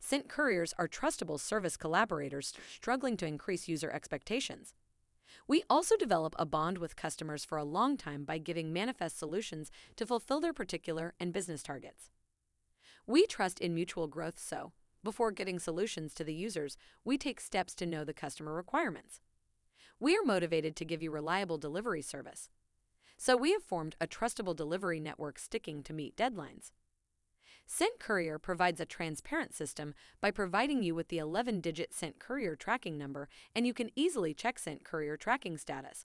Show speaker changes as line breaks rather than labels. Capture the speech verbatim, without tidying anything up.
Cint couriers are trustable service collaborators struggling to increase user expectations. We also develop a bond with customers for a long time by giving manifest solutions to fulfill their particular and business targets. We trust in mutual growth, so before giving solutions to the users, we take steps to know the customer requirements. We are motivated to give you reliable delivery service, so we have formed a trustable delivery network sticking to meet deadlines. Cint Courier provides a transparent system by providing you with the eleven digit Cint Courier tracking number, and you can easily check Cint Courier tracking status.